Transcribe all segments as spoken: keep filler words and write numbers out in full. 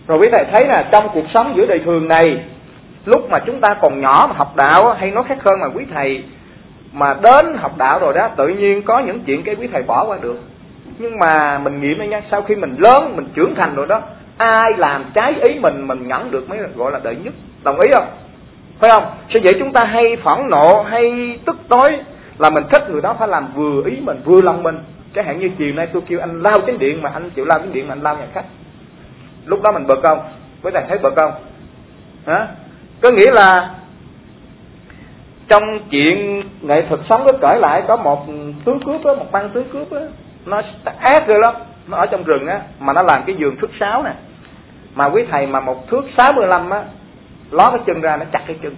Rồi quý thầy thấy là trong cuộc sống giữa đời thường này, lúc mà chúng ta còn nhỏ mà học đạo, hay nói khác hơn mà quý thầy mà đến học đạo rồi đó, tự nhiên có những chuyện cái quý thầy bỏ qua được. Nhưng mà mình nghiệm đây nha, sau khi mình lớn, mình trưởng thành rồi đó, ai làm trái ý mình, mình nhẫn được mới gọi là đệ nhất. Đồng ý không? Phải không? Sao vậy chúng ta hay phẫn nộ, hay tức tối là mình thích người đó phải làm vừa ý mình, vừa lòng mình. Chẳng hạn như chiều nay tôi kêu anh lau chén điện mà anh chịu lau chén điện mà anh lau nhà khách. Lúc đó mình bực không? Quý thầy thấy bực không? Hả? Có nghĩa là trong chuyện nghệ thuật sống có kể lại có một tướng cướp đó, một băng tướng cướp đó, nó ác rồi lắm, nó ở trong rừng á, mà nó làm cái giường thước sáu nè, mà quý thầy mà một thước sáu mươi lăm á, ló cái chân ra nó chặt cái chân,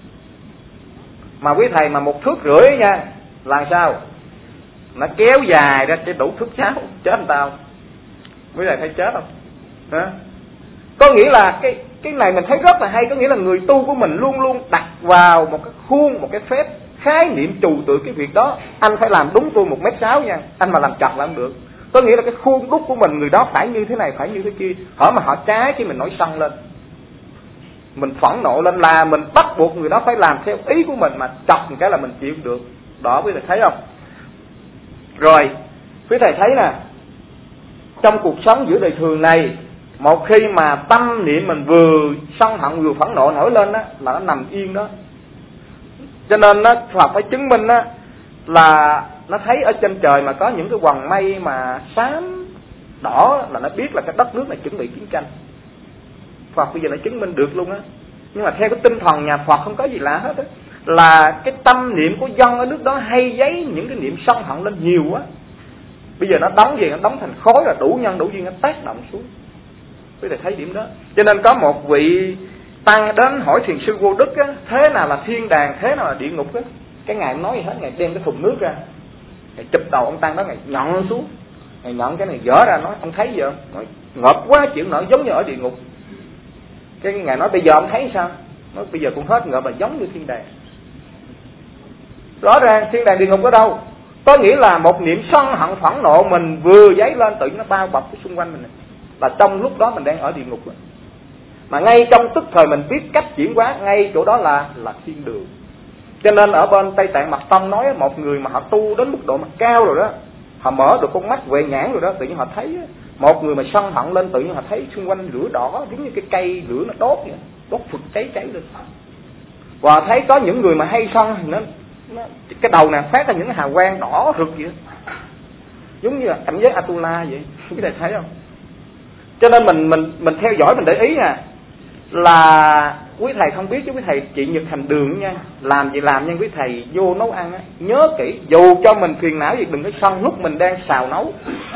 mà quý thầy mà một thước rưỡi nha, làm sao? Nó kéo dài ra cái đủ thước sáu, chết anh tao. Quý thầy thấy chết không? Hả? Có nghĩa là cái cái này mình thấy rất là hay, có nghĩa là người tu của mình luôn luôn đặt vào một cái khuôn, một cái phép khái niệm trừu tượng cái việc đó. Anh phải làm đúng tôi một mét sáu nha, anh mà làm chặt là không được. Có nghĩa là cái khuôn đúc của mình, người đó phải như thế này, phải như thế kia. Hỏi mà họ trái khi mình nổi sân lên, mình phẫn nộ lên là mình bắt buộc người đó phải làm theo ý của mình, mà chọc một cái là mình chịu được. Đó quý thầy thấy không? Rồi quý thầy thấy nè, trong cuộc sống giữa đời thường này, một khi mà tâm niệm mình vừa sân hận vừa phẫn nộ nổi lên đó, là nó nằm yên đó. Cho nên đó, Phật phải chứng minh đó, là nó thấy ở trên trời mà có những cái quầng mây mà xám đỏ là nó biết là cái đất nước này chuẩn bị chiến tranh. Phật bây giờ nó chứng minh được luôn á. Nhưng mà theo cái tinh thần nhà Phật không có gì lạ hết á, là cái tâm niệm của dân ở nước đó hay giấy những cái niệm sân hận lên nhiều quá. Bây giờ nó đóng gì, nó đóng thành khối là đủ nhân đủ duyên, nó tác động xuống. Quý thầy thấy điểm đó. Cho nên có một vị tăng đến hỏi thiền sư Vô Đức á, thế nào là thiên đàng, thế nào là địa ngục á. Cái ngài nói gì hết, ngài đem cái thùng nước ra, ngài chụp đầu ông tăng đó, ngài nhọn xuống, ngài nhọn cái này dở ra, nói ông thấy gì không? Nói ngợp quá chịu nổi, giống như ở địa ngục. Cái ngài nói bây giờ ông thấy sao? Nói bây giờ cũng hết ngợp mà giống như thiên đàng. Rõ ràng thiên đàng địa ngục ở đâu? Có nghĩa là một niệm sân hận phẫn nộ mình vừa dấy lên, tự nhiên nó bao bọc cái xung quanh mình này. Là trong lúc đó mình đang ở địa ngục rồi. Mà ngay trong tức thời mình biết cách chuyển hóa, ngay chỗ đó là là thiên đường. Cho nên ở bên Tây Tạng Mật Tông nói một người mà họ tu đến mức độ mà cao rồi đó, họ mở được con mắt huệ nhãn rồi đó, tự nhiên họ thấy một người mà sân hận lên, tự nhiên họ thấy xung quanh lửa đỏ, giống như cái cây lửa nó đốt vậy, đốt phực cháy cháy lên. Và thấy có những người mà hay sân nó, nó cái đầu này phát ra những hào quang đỏ rực vậy, giống như là cảnh giới Atula vậy. Quý thầy thấy không? Cho nên mình mình mình theo dõi, mình để ý nha, là quý thầy không biết chứ quý thầy trị nhật hành đường nha, làm gì làm nha, quý thầy vô nấu ăn á, nhớ kỹ, dù cho mình phiền não gì đừng có sân lúc mình đang xào nấu.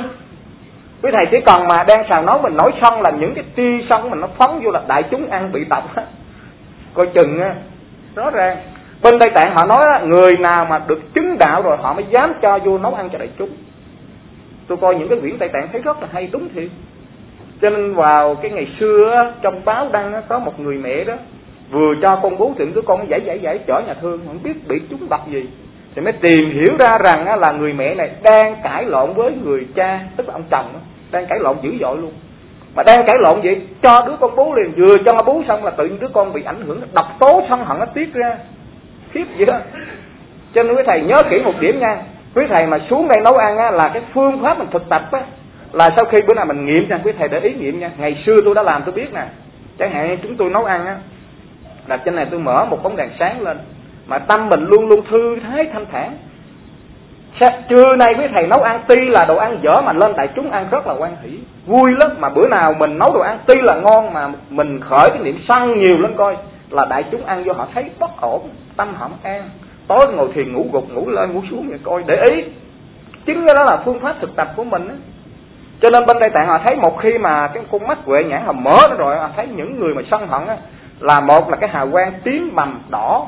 Quý thầy chỉ cần mà đang xào nấu mình nổi sân là những cái tia sân mình nó phóng vô là đại chúng ăn bị độc á, coi chừng á. Rõ ràng bên Tây Tạng họ nói á, người nào mà được chứng đạo rồi họ mới dám cho vô nấu ăn cho đại chúng. Tôi coi những cái quyển Tây Tạng thấy rất là hay, đúng thiệt. Cho nên vào cái ngày xưa trong báo đăng có một người mẹ đó vừa cho con bú chuyện đứa con giải giải giải chở nhà thương, không biết bị trúng độc gì, thì mới tìm hiểu ra rằng là người mẹ này đang cãi lộn với người cha, tức là ông chồng đó, đang cãi lộn dữ dội luôn. Mà đang cãi lộn vậy cho đứa con bú liền, vừa cho bú xong là tự nhiên đứa con bị ảnh hưởng, độc tố sân hận nó tiết ra khiếp vậy đó. Cho nên quý thầy nhớ kỹ một điểm nha, quý thầy mà xuống đây nấu ăn á, là cái phương pháp mình thực tập á, là sau khi bữa nào mình nghiệm nha, quý thầy để ý nghiệm nha. Ngày xưa tôi đã làm tôi biết nè, chẳng hạn chúng tôi nấu ăn á, là trên này tôi mở một bóng đèn sáng lên, mà tâm mình luôn luôn thư thái thanh thản. Trưa nay quý thầy nấu ăn tuy là đồ ăn dở mà lên đại chúng ăn rất là hoan hỷ, vui lắm. Mà bữa nào mình nấu đồ ăn tuy là ngon mà mình khởi cái niệm sân nhiều lên coi, là đại chúng ăn vô họ thấy bất ổn, tâm họ an. Tối ngồi thiền ngủ gục, ngủ lên ngủ xuống vậy coi, để ý. Chính cái đó là phương pháp thực tập của mình á. Cho nên bên Tây Tạng họ thấy một khi mà cái con mắt huệ nhãn họ mở nó rồi, họ thấy những người mà sân hận á, là một là cái hào quang tím bầm đỏ,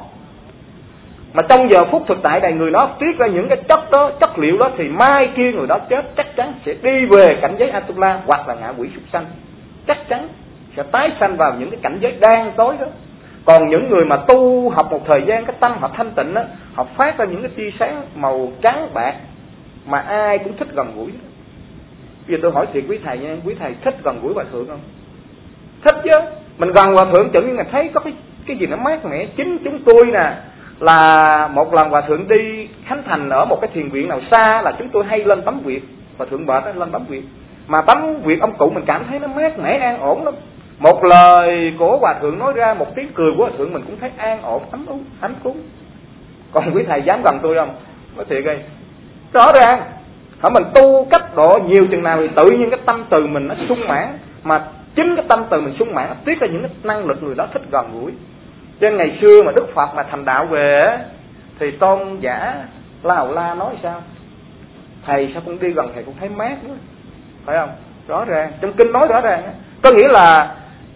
mà trong giờ phút thực tại này người đó tiết ra những cái chất đó, chất liệu đó, thì mai kia người đó chết chắc chắn sẽ đi về cảnh giới Atula hoặc là ngạ quỷ súc sanh, chắc chắn sẽ tái sanh vào những cái cảnh giới đen tối đó. Còn những người mà tu học một thời gian, cái tâm họ thanh tịnh đó, họ phát ra những cái tia sáng màu trắng bạc mà ai cũng thích gần gũi. Bây giờ tôi hỏi thiệt quý thầy nha, quý thầy thích gần gũi hòa thượng không? Thích chứ. Mình gần hòa thượng tự nhiên mình thấy có cái cái gì nó mát mẻ. Chính chúng tôi nè, là một lần hòa thượng đi khánh thành ở một cái thiền viện nào xa, là chúng tôi hay lên tắm huyệt. Hòa thượng bệnh đó, lên tắm huyệt. Mà tắm huyệt ông cụ mình cảm thấy nó mát mẻ an ổn lắm. Một lời của hòa thượng nói ra, một tiếng cười của hòa thượng mình cũng thấy an ổn, ấm ú, hạnh phúc. Còn quý thầy dám gần tôi không? Nói thiệt đây. Rõ ràng hả, mình tu cấp độ nhiều chừng nào thì tự nhiên cái tâm từ mình nó sung mãn. Mà chính cái tâm từ mình sung mãn tiết ra những cái năng lực người đó thích gần gũi. Cho nên ngày xưa mà Đức Phật mà thành đạo về thì tôn giả La Hầu La nói sao? Thầy sao con đi gần thầy cũng thấy mát quá, phải không? Rõ ràng trong kinh nói rõ ràng, có nghĩa là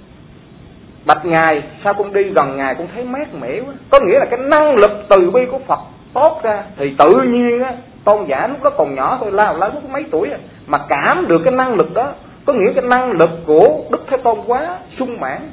bạch ngài sao con đi gần ngài cũng thấy mát mẻ quá. Có nghĩa là cái năng lực từ bi của Phật tốt ra thì tự nhiên á, tôn giả lúc đó còn nhỏ thôi, La Hầu La lúc có mấy tuổi mà cảm được cái năng lực đó. Có nghĩa cái năng lực của Đức Thế Tôn quá sung mãn.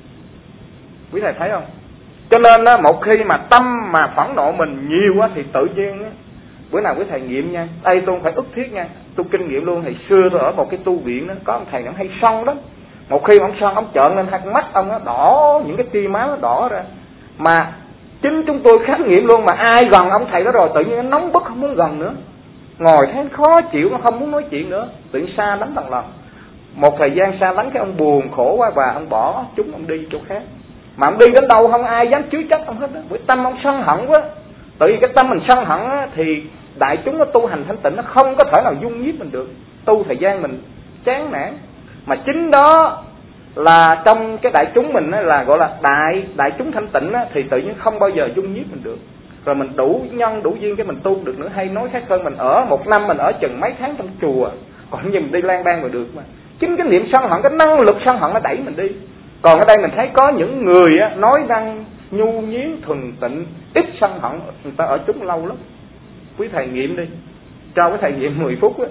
Quý thầy thấy không? Cho nên á, một khi mà tâm mà phẫn nộ mình nhiều quá thì tự nhiên á, bữa nào quý thầy nghiệm nha. Đây tôi phải ức thiết nha, tôi kinh nghiệm luôn. Hồi xưa tôi ở một cái tu viện đó, có ông thầy nó hay sân lắm. Một khi ông sân, ông trợn lên hai con mắt ông nó đỏ, những cái tia máu nó đỏ ra. Mà chính chúng tôi khám nghiệm luôn, mà ai gần ông thầy đó rồi tự nhiên nó nóng bức không muốn gần nữa. Ngồi thấy khó chịu, nó không muốn nói chuyện nữa, tự nhiên xa lánh bằng lần. Một thời gian xa lánh cái ông buồn khổ quá và ông bỏ chúng ông đi chỗ khác. Mà ông đi đến đâu không ai dám chứa chấp ông hết đó. Bởi tâm ông sân hận quá. Tự vì cái tâm mình sân hận á, thì đại chúng nó tu hành thanh tịnh nó không có thể nào dung nhiếp mình được. Tu thời gian mình chán nản. Mà chính đó là trong cái đại chúng mình á, là gọi là đại đại chúng thanh tịnh á, thì tự nhiên không bao giờ dung nhiếp mình được. Rồi mình đủ nhân đủ duyên cái mình tu được nữa. Hay nói khác hơn, mình ở một năm mình ở chừng mấy tháng trong chùa, còn như mình đi lang bang mà được mà. Chính cái niệm sân hận, cái năng lực sân hận nó đẩy mình đi. Còn ở đây mình thấy có những người á, nói năng nhu nhuyến thuần tịnh, ít sân hận, người ta ở chúng lâu lắm. Quý thầy nghiệm đi, cho cái thầy nghiệm mười phút á.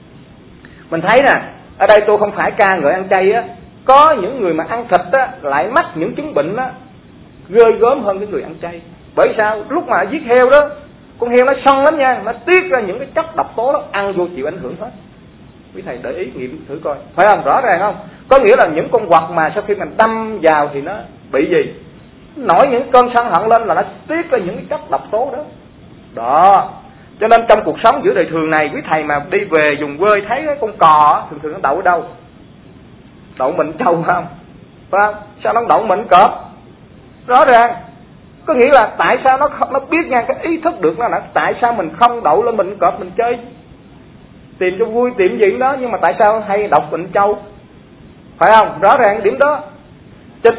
Mình thấy nè, ở đây tôi không phải ca ngợi ăn chay á, có những người mà ăn thịt á lại mắc những chứng bệnh á ghê gớm hơn cái người ăn chay. Bởi sao? Lúc mà giết heo đó, con heo nó sân lắm nha, nó tiết ra những cái chất độc tố đó, ăn vô chịu ảnh hưởng hết. Quý thầy để ý nghiệm thử coi, phải không? Rõ ràng không? Có nghĩa là những con vật mà sau khi mình đâm vào thì nó bị gì? Nổi những cơn sân hận lên là nó tiết ra những cái chất độc tố đó. Đó. Cho nên trong cuộc sống giữa đời thường này, quý thầy mà đi về vùng quê thấy cái con cò thường thường nó đậu ở đâu? Đậu mình trâu không? Phải không? Sao nó đậu mình cọp? Rõ ràng. Có nghĩa là tại sao nó không, nó biết nha, cái ý thức được nó là tại sao mình không đậu lên mình cọp mình chơi tìm cho vui, tìm gì đó, nhưng mà tại sao hay đọc bệnh châu? Phải không? Rõ ràng điểm đó. Chích.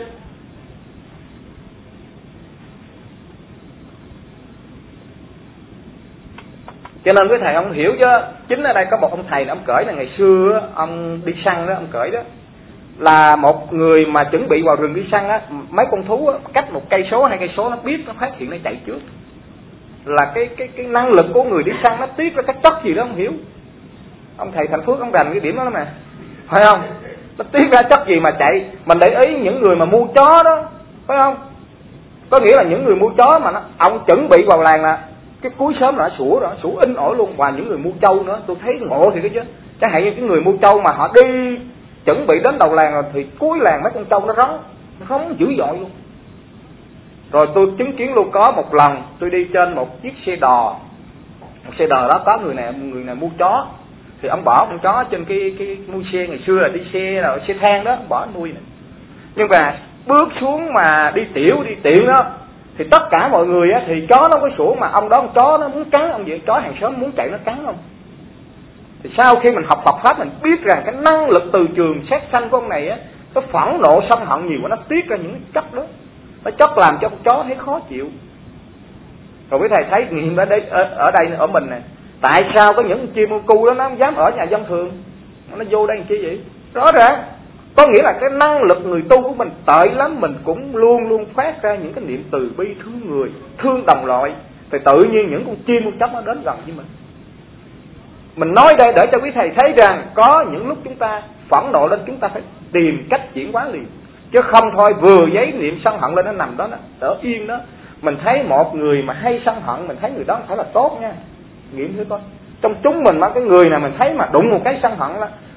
Cho nên quý thầy ông hiểu chứ. Chính ở đây có một ông thầy ông kể là ngày xưa ông đi săn đó, ông kể đó là một người mà chuẩn bị vào rừng đi săn á, mấy con thú á, cách một cây số hai cây số nó biết, nó phát hiện nó chạy trước. Là cái cái cái năng lực của người đi săn nó tiết ra cái chất gì đó không hiểu. Ông thầy Thành Phước ông rành cái điểm đó lắm nè, phải không? Nó tiết ra chất gì mà chạy. Mình để ý những người mà mua chó đó, phải không? Có nghĩa là những người mua chó mà nó, ông chuẩn bị vào làng là cái cuối sớm là nó sủa rồi, sủa in ỏi luôn. Và những người mua trâu nữa, tôi thấy ngộ thì cái chứ. Chẳng hạn như cái người mua trâu mà họ đi chuẩn bị đến đầu làng rồi thì cuối làng mấy con trâu nó rống, nó rống dữ dội luôn. Rồi tôi chứng kiến luôn, có một lần tôi đi trên một chiếc xe đò, một xe đò đó có người này người này mua chó, thì ông bỏ con chó trên cái cái nuôi xe, ngày xưa là đi xe là xe than đó, bỏ nuôi này. Nhưng mà bước xuống mà đi tiểu đi tiện đó thì tất cả mọi người á, thì chó nó có sủa, mà ông đó con chó nó muốn cắn ông vậy, chó hàng xóm muốn chạy nó cắn không. Thì sau khi mình học Phật pháp mình biết rằng cái năng lực từ trường sát sanh của ông này á, nó phẫn nộ sân hận nhiều quá, nó tiết ra những chất đó, nó chất làm cho con chó thấy khó chịu. Rồi quý thầy thấy nghiệm ở đây ở, ở đây ở mình này, tại sao có những chim cu đó nó không dám ở nhà dân thường, nó vô đây làm chi vậy? Rõ ràng có nghĩa là cái năng lực người tu của mình tệ lắm, mình cũng luôn luôn phát ra những cái niệm từ bi thương người, thương đồng loại, thì tự nhiên những con chim con chóc nó đến gần với mình. Mình nói đây để cho quý thầy thấy rằng có những lúc chúng ta phẫn nộ lên, chúng ta phải tìm cách chuyển hóa liền, chứ không thôi vừa giấy niệm sân hận lên nó nằm đó, nó ở yên đó. Mình thấy một người mà hay sân hận, mình thấy người đó không phải là tốt nha, nghiệm thử coi. Trong chúng mình mà cái người nào mình thấy mà đụng một cái sân hận là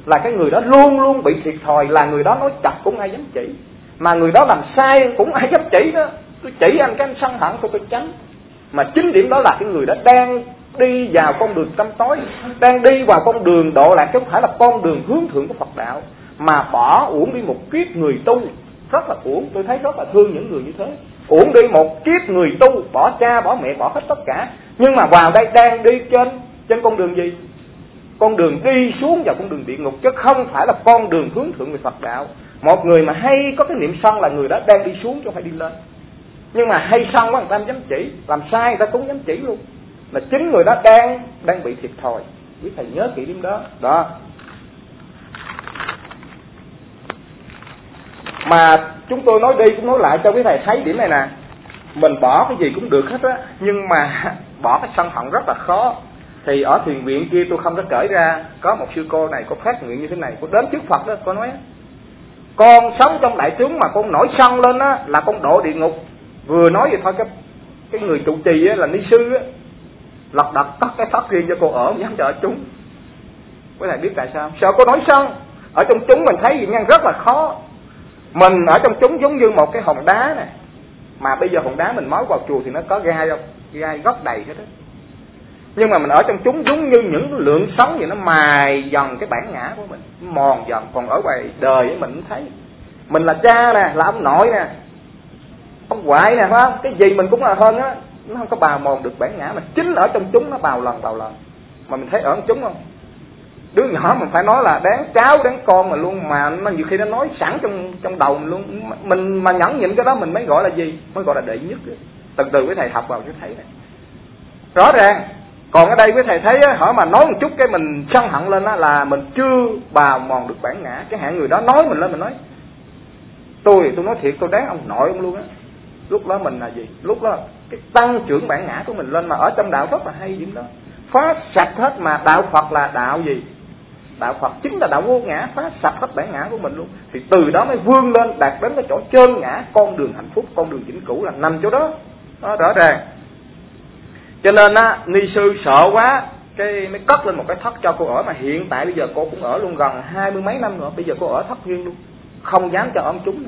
là cái người đó luôn luôn bị thiệt thòi, là người đó nói chặt cũng ai dám chỉ, mà người đó làm sai cũng ai dám chỉ đó. Tôi chỉ anh cái anh sân hận tôi tôi tránh. Mà chính điểm đó là cái người đó đang đi vào con đường tăm tối, đang đi vào con đường độ lạc chứ không phải là con đường hướng thượng của Phật đạo, mà bỏ uổng đi một kiếp người tu. Rất là uổng, tôi thấy rất là thương những người như thế. Uổng đi một kiếp người tu, bỏ cha bỏ mẹ bỏ hết tất cả, nhưng mà vào đây đang đi trên trên con đường gì? Con đường đi xuống vào con đường địa ngục, chứ không phải là con đường hướng thượng về Phật đạo. Một người mà hay có cái niệm sân là người đó đang đi xuống chứ không phải đi lên. Nhưng mà hay sân quá người ta không dám chỉ, làm sai người ta cũng dám chỉ luôn, là chính người đó đang đang bị thiệt thòi. Quý thầy nhớ kỹ điểm đó. Đó. Mà chúng tôi nói đi cũng nói lại cho quý thầy thấy điểm này nè. Mình bỏ cái gì cũng được hết á, nhưng mà bỏ cái sân hận rất là khó. Thì ở thiền viện kia tôi không có kể ra, có một sư cô này, cô phát nguyện như thế này, cô đến trước Phật đó, cô nói: con sống trong đại chúng mà con nổi sân lên á là con độ địa ngục. Vừa nói vậy thôi, cái cái người trụ trì á, là ni sư á, lật đật cất cái pháp riêng cho cô ở, không dám cho ở chúng. Quý thầy biết tại sao? Sợ cô nổi sân. Ở trong chúng mình thấy gì nha, rất là khó. Mình ở trong chúng giống như một cái hòn đá nè, mà bây giờ hòn đá mình mói vào chùa thì nó có gai không? Gai gốc đầy hết á. Nhưng mà mình ở trong chúng giống như những lượng sống vậy, nó mài dần cái bản ngã của mình, mòn dần. Còn ở ngoài đời ấy mình cũng thấy, mình là cha nè, là ông nội nè, ông ngoại nè, phải không? Cái gì mình cũng là hơn á, nó không có bào mòn được bản ngã. Mà chính ở trong chúng nó bào lần bào lần. Mà mình thấy ở trong chúng không? Đứa nhỏ mình phải nói là đáng cháu đáng con mà luôn, mà nó nhiều khi nó nói sẵn trong trong đầu mình luôn. Mình mà nhẫn nhịn cái đó mình mới gọi là gì? Mới gọi là đệ nhất. Từ từ với thầy học vào cái thấy này rõ ràng. Còn ở đây với thầy thấy á, hỏi mà nói một chút cái mình sân hận lên á, là mình chưa bào mòn được bản ngã. Cái hạng người đó nói mình lên, mình nói tôi tôi nói thiệt tôi đáng ông nội ông luôn á. Lúc đó mình là gì? Lúc đó cái tăng trưởng bản ngã của mình lên. Mà ở trong đạo rất là hay điểm đó, phá sạch hết. Mà đạo Phật là đạo gì? Đạo Phật chính là đạo vô ngã, phá sạch hết bản ngã của mình luôn. Thì từ đó mới vươn lên đạt đến cái chỗ chân ngã, con đường hạnh phúc, con đường vĩnh cửu là nằm chỗ đó. Đó, rõ ràng. Cho nên á, ni sư sợ quá, cái mới cất lên một cái thất cho cô ở. Mà hiện tại bây giờ cô cũng ở luôn gần hai mươi mấy năm nữa. Bây giờ cô ở thất riêng luôn, không dám cho ông chúng nữa,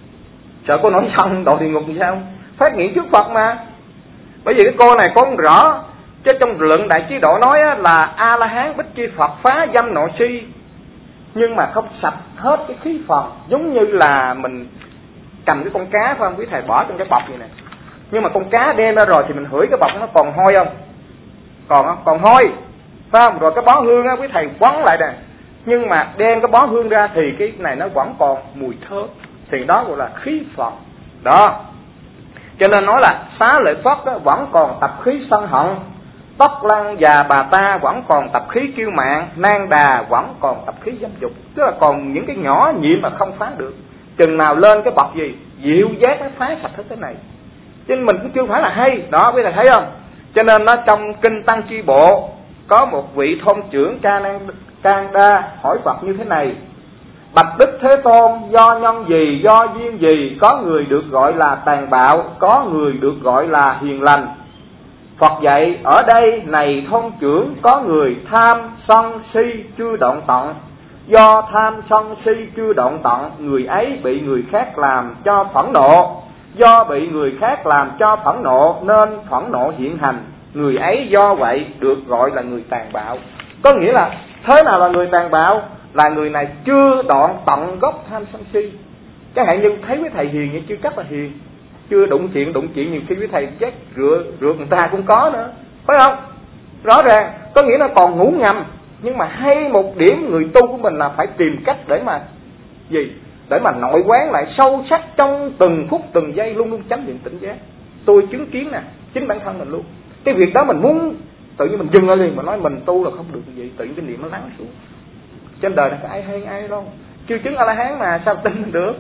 sợ cô nói xong độ địa ngục thì sao? Phát nguyện trước Phật mà. Bởi vì cái cô này có rõ, chứ trong luận Đại Chí Độ nói á, là A La Hán bích chi Phật phá dâm nội si, nhưng mà không sạch hết cái khí phần. Giống như là mình cầm cái con cá phải không? Quý thầy bỏ trong cái bọc vậy nè, nhưng mà con cá đem ra rồi thì mình hửi cái bọc nó còn hôi không? Còn không? Còn hôi, phải không? Rồi cái bó hương á quý thầy quấn lại nè, nhưng mà đem cái bó hương ra thì cái này nó vẫn còn mùi thơm, thì đó gọi là khí Phật. Đó. Cho nên nói là Xá Lợi Phất đó vẫn còn tập khí sân hận, Tóc Lăng và Bà Ta vẫn còn tập khí kiêu mạn, Nang Đà vẫn còn tập khí dâm dục. Tức là còn những cái nhỏ nhiệm mà không phá được. Chừng nào lên cái bậc gì diệu giác nó phá sạch hết cái này. Chứ mình cũng chưa phải là hay. Đó quý thầy thấy không? Cho nên nó trong Kinh Tăng Chi Bộ có một vị thôn trưởng Can Đa hỏi Phật như thế này: Bạch Đức Thế Tôn, do nhân gì, do duyên gì, có người được gọi là tàn bạo, có người được gọi là hiền lành? Phật dạy: ở đây này thôn trưởng, có người tham sân si chưa đoạn tận. Do tham sân si chưa đoạn tận, người ấy bị người khác làm cho phẫn nộ. Do bị người khác làm cho phẫn nộ nên phẫn nộ hiện hành. Người ấy do vậy được gọi là người tàn bạo. Có nghĩa là thế nào là người tàn bạo? Là người này chưa đoạn tận gốc tham sân si. Chẳng hạn như thấy với thầy hiền nhưng chưa chắc là hiền, chưa đụng chuyện đụng chuyện nhiều khi với thầy chết rửa rửa người ta cũng có nữa, phải không? Rõ ràng có nghĩa là còn ngủ ngầm. Nhưng mà hay một điểm người tu của mình là phải tìm cách để mà gì? Để mà nội quán lại sâu sắc trong từng phút từng giây, luôn luôn chánh niệm tỉnh giác. Tôi chứng kiến nè, chính bản thân mình luôn. Cái việc đó mình muốn tự nhiên mình dừng lại liền mà nói mình tu là không được gì, tự nhiên cái niệm nó lắng xuống. Trên đời này có ai hay ai đâu, chưa chứng A La Hán mà sao tin được?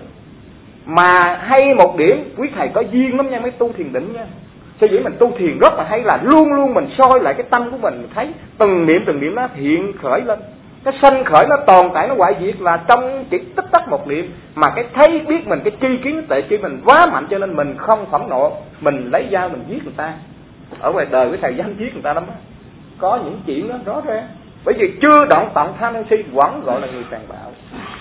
Mà hay một điểm, quý thầy có duyên lắm nha mới tu thiền định nha. Sở dĩ mình tu thiền rất là hay là luôn luôn mình soi lại cái tâm của mình, mình thấy từng niệm từng niệm nó hiện khởi lên, nó sanh khởi, nó tồn tại, nó hoại diệt là trong chỉ tích tắc một niệm. Mà cái thấy biết mình, cái tri kiến tệ chi mình quá mạnh cho nên mình không phẫn nộ, mình lấy dao mình giết người ta. Ở ngoài đời quý thầy dám giết người ta lắm á, có những chuyện đó rõ ràng. Bởi vì chưa đoạn tận tham sân si vẫn gọi là người tàn bạo.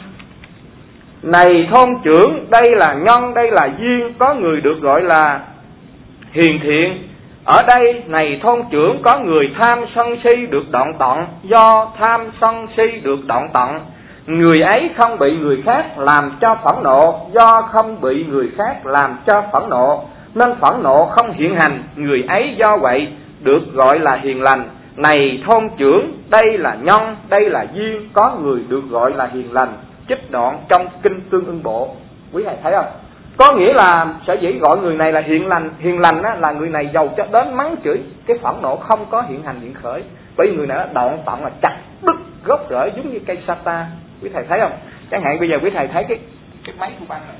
Này thôn trưởng, đây là nhân, đây là duyên, có người được gọi là hiền thiện. Ở đây này thôn trưởng, có người tham sân si được đoạn tận, do tham sân si được đoạn tận, người ấy không bị người khác làm cho phẫn nộ, do không bị người khác làm cho phẫn nộ nên phẫn nộ không hiện hành, người ấy do vậy được gọi là hiền lành. Này thôn trưởng, đây là nhân, đây là duyên, có người được gọi là hiền lành. Trích đoạn trong Kinh Tương Ưng Bộ. Quý thầy thấy không? Có nghĩa là sở dĩ gọi người này là hiền lành. Hiền lành á, là người này giàu cho đến mắng chửi, cái phẫn nộ không có hiện hành hiện khởi. Bởi vì người này đoạn tận là chặt đứt gốc rễ, giống như cây sata. Quý thầy thấy không? Chẳng hạn bây giờ quý thầy thấy cái cái máy thu băng này.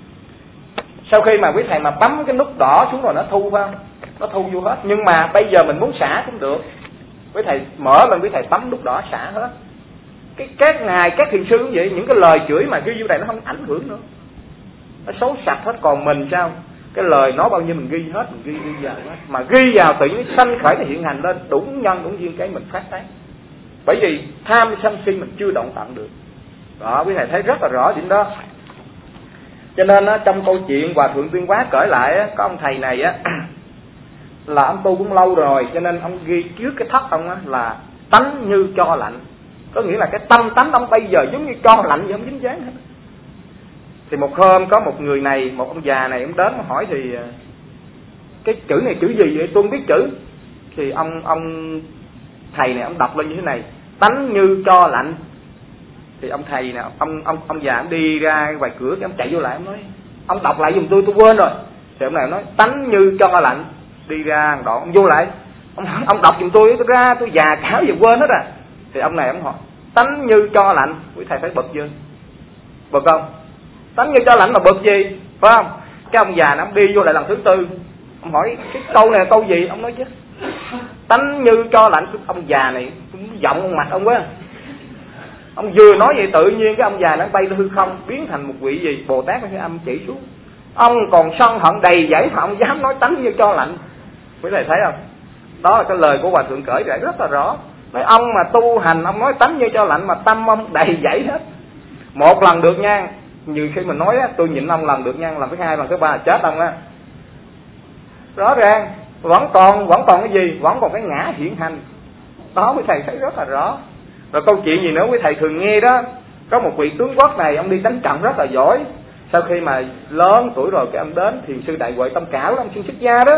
Sau khi mà quý thầy mà bấm cái nút đỏ xuống rồi nó thu phải không? Nó thu vô hết. Nhưng mà bây giờ mình muốn xả cũng được. Quý thầy mở lên, quý thầy bấm nút đỏ xả hết. Cái các ngài, các thiền sư cũng vậy, những cái lời chửi mà ghi vô đây nó không ảnh hưởng nữa, nó xấu sạch hết. Còn mình sao? Cái lời nói bao nhiêu mình ghi hết, mình ghi ghi vào hết. Mà ghi vào tự nhiên sanh khởi nó hiện hành lên, đủ nhân đủ duyên cái mình phát tán. Bởi vì tham sân si mình chưa đoạn tận được. Đó, quý thầy thấy rất là rõ điểm đó. Cho nên á, trong câu chuyện Hòa Thượng Tuyên Hóa kể lại á, có ông thầy này á là ông tu cũng lâu rồi, cho nên ông ghi trước cái thất ông á là tánh như cho lạnh. Có nghĩa là cái tâm tánh ông bây giờ giống như cho lạnh vậy, không dính dáng hết. Thì một hôm có một người này, một ông già này, ông đến ông hỏi thì cái chữ này chữ gì vậy? Tôi không biết chữ. Thì ông ông thầy này ông đọc lên như thế này: tánh như cho lạnh. Thì ông thầy nè, ông ông ông già ông đi ra ngoài cửa, cái ông chạy vô lại, ông nói: ông đọc lại giùm tôi, tôi quên rồi. Thì ông này nói: tánh như cho lạnh. Đi ra đoạn ông vô lại, ông ông đọc giùm tôi, tôi ra tôi già cáo giờ quên hết à. Thì ông này ông hỏi: tánh như cho lạnh. Quý thầy thấy bực chưa? Bực không? Tánh như cho lạnh mà bực gì, phải không? Cái ông già nó ông đi vô lại lần thứ tư, ông hỏi cái câu này là câu gì? Ông nói chứ tánh như cho lạnh. Ông già này giọng ông mặt ông quá. Ông vừa nói vậy tự nhiên cái ông già nó bay lên hư không, biến thành một vị gì Bồ Tát cái âm chỉ xuống. Ông còn sân hận đầy dẫy mà ông dám nói tánh như cho lạnh. Quý thầy thấy không? Đó là cái lời của Hòa Thượng cởi lại rất là rõ. Nói ông mà tu hành, ông nói tánh như cho lạnh mà tâm ông đầy dẫy hết. Một lần được nha, như khi mình nói á, tôi nhịn ông lần được nha, lần thứ hai, lần thứ ba là chết ông á. Rõ ràng vẫn còn vẫn còn cái gì? Vẫn còn cái ngã hiện hành. Đó quý thầy thấy rất là rõ. Rồi câu chuyện gì nữa quý thầy thường nghe đó, có một vị tướng quốc này, ông đi đánh trận rất là giỏi. Sau khi mà lớn tuổi rồi, cái ông đến thiền sư Đại Huệ Tâm Cảo, ông xin xuất gia đó.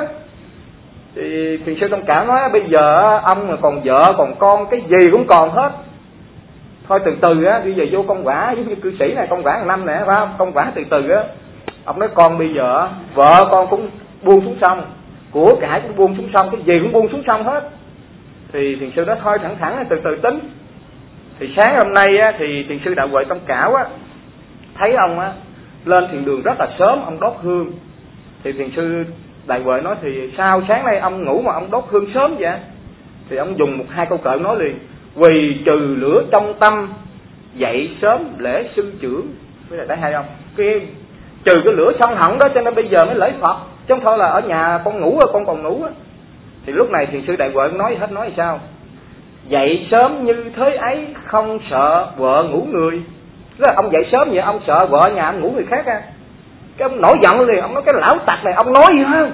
Thì thiền sư Tâm Cảo nói: bây giờ ông mà còn vợ còn con, cái gì cũng còn hết, thôi từ từ á, bây giờ vô công quả, giống như cư sĩ này công quả hàng năm nè, phải không? Công quả từ từ á. Ông nói: con bây giờ vợ con cũng buông xuống sông, của cải cũng buông xuống sông, cái gì cũng buông xuống sông hết. Thì thiền sư nói: thôi thẳng thẳng từ từ tính. Thì sáng hôm nay á, thì thiền sư Đại Huệ Tâm Cảo á, thấy ông á lên thiền đường rất là sớm, ông đốt hương. Thì thiền sư Đại Huệ nói: thì sao sáng nay ông ngủ mà ông đốt hương sớm vậy? Thì ông dùng một hai câu kệ nói liền: quỳ trừ lửa trong tâm, dậy sớm lễ sư trưởng. Cái này thấy hay không? Cái trừ cái lửa sân hận đó, cho nên bây giờ mới lễ Phật, chứ không thôi là ở nhà con ngủ á, con còn ngủ á. Thì lúc này thiền sư Đại Huệ nói hết, nói sao? Dậy sớm như thế ấy, không sợ vợ ngủ người. Tức là ông dậy sớm vậy, ông sợ vợ nhà ông ngủ người khác à. Cái ông nổi giận liền, ông nói: cái lão tặc này ông nói gì hả?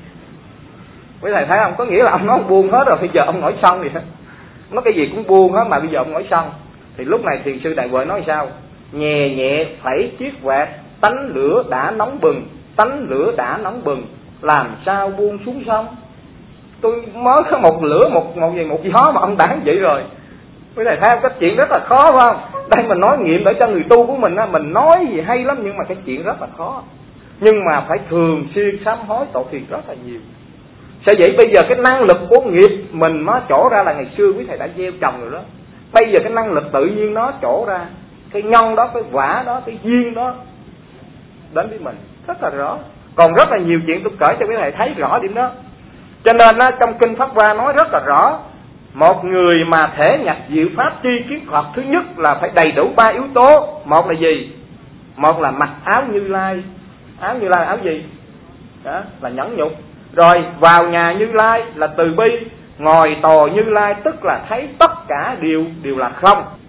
Quý thầy thấy không? Có nghĩa là ông nói buông hết rồi, bây giờ ông nổi xong gì hết. Nói cái gì cũng buông hết mà bây giờ ông nổi xong. Thì lúc này thiền sư Đại Huệ nói sao? Nhẹ nhẹ phẩy chiếc quạt, tánh lửa đã nóng bừng, tánh lửa đã nóng bừng, làm sao buông xuống sông? Tôi mới có một lửa, một một gì một gió mà ông đáng vậy rồi. Quý thầy thấy không? Cái chuyện rất là khó, phải không? Đây mình nói nghiệm để cho người tu của mình á, mình nói gì hay lắm, nhưng mà cái chuyện rất là khó. Nhưng mà phải thường xuyên sám hối tội thiền rất là nhiều. Sao vậy? Bây giờ cái năng lực của nghiệp mình nó trổ ra là ngày xưa quý thầy đã gieo trồng rồi đó. Bây giờ cái năng lực tự nhiên nó trổ ra, cái nhân đó, cái quả đó, cái duyên đó đến với mình rất là rõ. Còn rất là nhiều chuyện tôi kể cho quý thầy thấy rõ điểm đó. Cho nên á, trong Kinh Pháp Hoa nói rất là rõ, một người mà thể nhập diệu pháp tri kiến Phật, thứ nhất là phải đầy đủ ba yếu tố. Một là gì? Một là mặc áo Như Lai. Áo Như Lai là áo gì? Đó là nhẫn nhục. Rồi vào nhà Như Lai là từ bi, ngồi tòa Như Lai tức là thấy tất cả đều đều là không.